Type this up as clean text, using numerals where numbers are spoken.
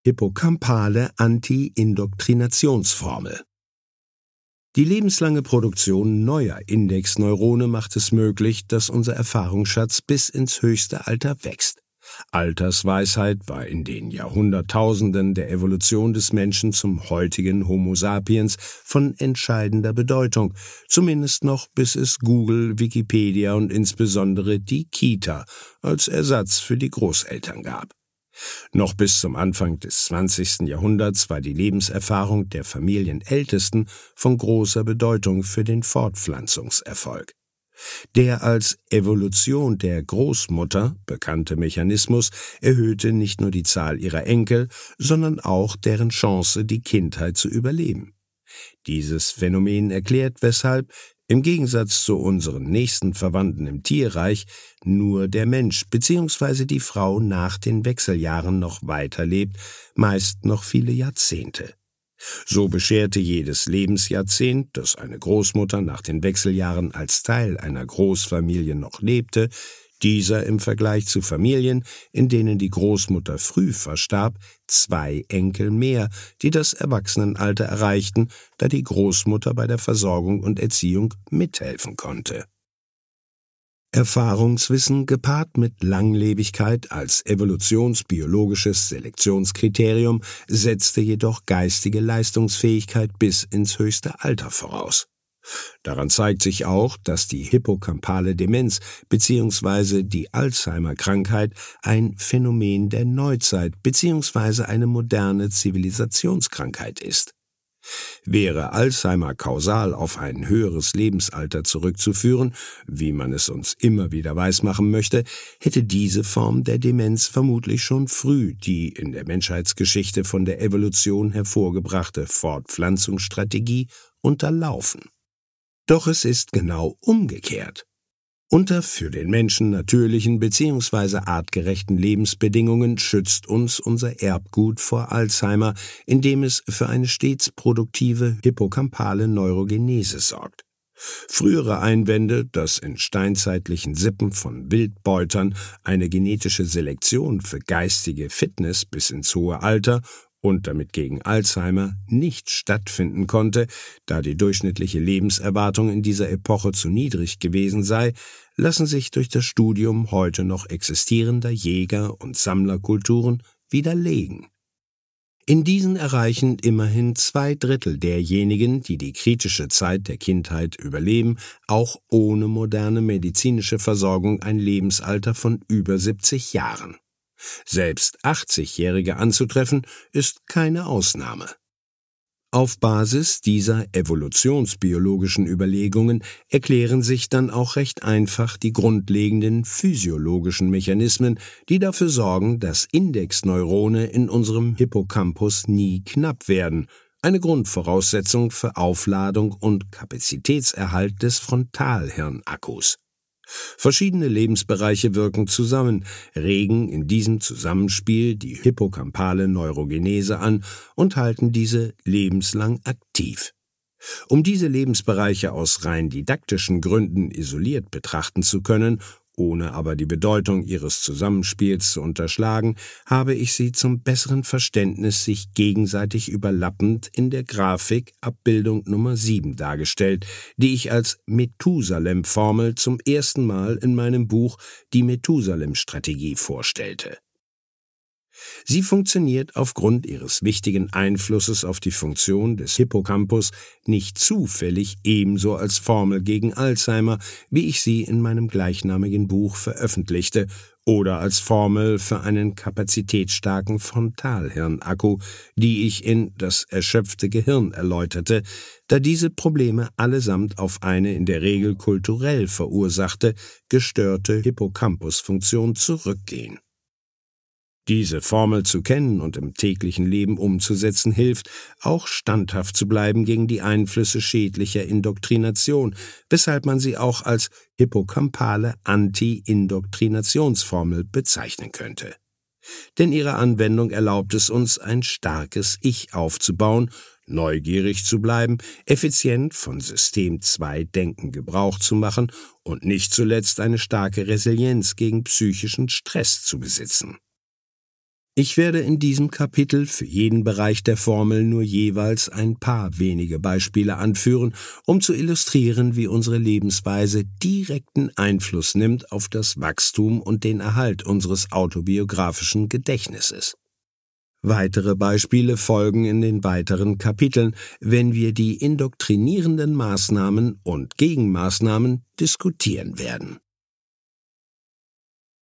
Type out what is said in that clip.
hippocampale Anti-Indoktrinationsformel. Die lebenslange Produktion neuer Indexneurone macht es möglich, dass unser Erfahrungsschatz bis ins höchste Alter wächst. Altersweisheit war in den Jahrhunderttausenden der Evolution des Menschen zum heutigen Homo sapiens von entscheidender Bedeutung, zumindest noch bis es Google, Wikipedia und insbesondere die Kita als Ersatz für die Großeltern gab. Noch bis zum Anfang des 20. Jahrhunderts war die Lebenserfahrung der Familienältesten von großer Bedeutung für den Fortpflanzungserfolg. Der als Evolution der Großmutter bekannte Mechanismus erhöhte nicht nur die Zahl ihrer Enkel, sondern auch deren Chance, die Kindheit zu überleben. Dieses Phänomen erklärt, weshalb, im Gegensatz zu unseren nächsten Verwandten im Tierreich, nur der Mensch bzw. die Frau nach den Wechseljahren noch weiterlebt, meist noch viele Jahrzehnte. So bescherte jedes Lebensjahrzehnt, das eine Großmutter nach den Wechseljahren als Teil einer Großfamilie noch lebte, dieser im Vergleich zu Familien, in denen die Großmutter früh verstarb, 2 Enkel mehr, die das Erwachsenenalter erreichten, da die Großmutter bei der Versorgung und Erziehung mithelfen konnte. Erfahrungswissen gepaart mit Langlebigkeit als evolutionsbiologisches Selektionskriterium setzte jedoch geistige Leistungsfähigkeit bis ins höchste Alter voraus. Daran zeigt sich auch, dass die hippocampale Demenz bzw. die Alzheimer-Krankheit ein Phänomen der Neuzeit bzw. eine moderne Zivilisationskrankheit ist. Wäre Alzheimer kausal auf ein höheres Lebensalter zurückzuführen, wie man es uns immer wieder weismachen möchte, hätte diese Form der Demenz vermutlich schon früh die in der Menschheitsgeschichte von der Evolution hervorgebrachte Fortpflanzungsstrategie unterlaufen. Doch es ist genau umgekehrt. Unter für den Menschen natürlichen bzw. artgerechten Lebensbedingungen schützt uns unser Erbgut vor Alzheimer, indem es für eine stets produktive hippocampale Neurogenese sorgt. Frühere Einwände, dass in steinzeitlichen Sippen von Wildbeutern eine genetische Selektion für geistige Fitness bis ins hohe Alter und damit gegen Alzheimer nicht stattfinden konnte, da die durchschnittliche Lebenserwartung in dieser Epoche zu niedrig gewesen sei, lassen sich durch das Studium heute noch existierender Jäger- und Sammlerkulturen widerlegen. In diesen erreichen immerhin 2/3 derjenigen, die die kritische Zeit der Kindheit überleben, auch ohne moderne medizinische Versorgung ein Lebensalter von über 70 Jahren. Selbst 80-Jährige anzutreffen, ist keine Ausnahme. Auf Basis dieser evolutionsbiologischen Überlegungen erklären sich dann auch recht einfach die grundlegenden physiologischen Mechanismen, die dafür sorgen, dass Indexneurone in unserem Hippocampus nie knapp werden, eine Grundvoraussetzung für Aufladung und Kapazitätserhalt des Frontalhirnakkus. Verschiedene Lebensbereiche wirken zusammen, regen in diesem Zusammenspiel die hippocampale Neurogenese an und halten diese lebenslang aktiv. Um diese Lebensbereiche aus rein didaktischen Gründen isoliert betrachten zu können, ohne aber die Bedeutung ihres Zusammenspiels zu unterschlagen, habe ich sie zum besseren Verständnis sich gegenseitig überlappend in der Grafik Abbildung Nummer 7 dargestellt, die ich als Methusalem-Formel zum ersten Mal in meinem Buch Die Methusalem-Strategie vorstellte. Sie funktioniert aufgrund ihres wichtigen Einflusses auf die Funktion des Hippocampus nicht zufällig ebenso als Formel gegen Alzheimer, wie ich sie in meinem gleichnamigen Buch veröffentlichte, oder als Formel für einen kapazitätsstarken Frontalhirnakku, die ich in das erschöpfte Gehirn erläuterte, da diese Probleme allesamt auf eine in der Regel kulturell verursachte, gestörte Hippocampusfunktion zurückgehen. Diese Formel zu kennen und im täglichen Leben umzusetzen hilft, auch standhaft zu bleiben gegen die Einflüsse schädlicher Indoktrination, weshalb man sie auch als hippocampale Anti-Indoktrinationsformel bezeichnen könnte. Denn ihre Anwendung erlaubt es uns, ein starkes Ich aufzubauen, neugierig zu bleiben, effizient von System-2-Denken Gebrauch zu machen und nicht zuletzt eine starke Resilienz gegen psychischen Stress zu besitzen. Ich werde in diesem Kapitel für jeden Bereich der Formel nur jeweils ein paar wenige Beispiele anführen, um zu illustrieren, wie unsere Lebensweise direkten Einfluss nimmt auf das Wachstum und den Erhalt unseres autobiografischen Gedächtnisses. Weitere Beispiele folgen in den weiteren Kapiteln, wenn wir die indoktrinierenden Maßnahmen und Gegenmaßnahmen diskutieren werden.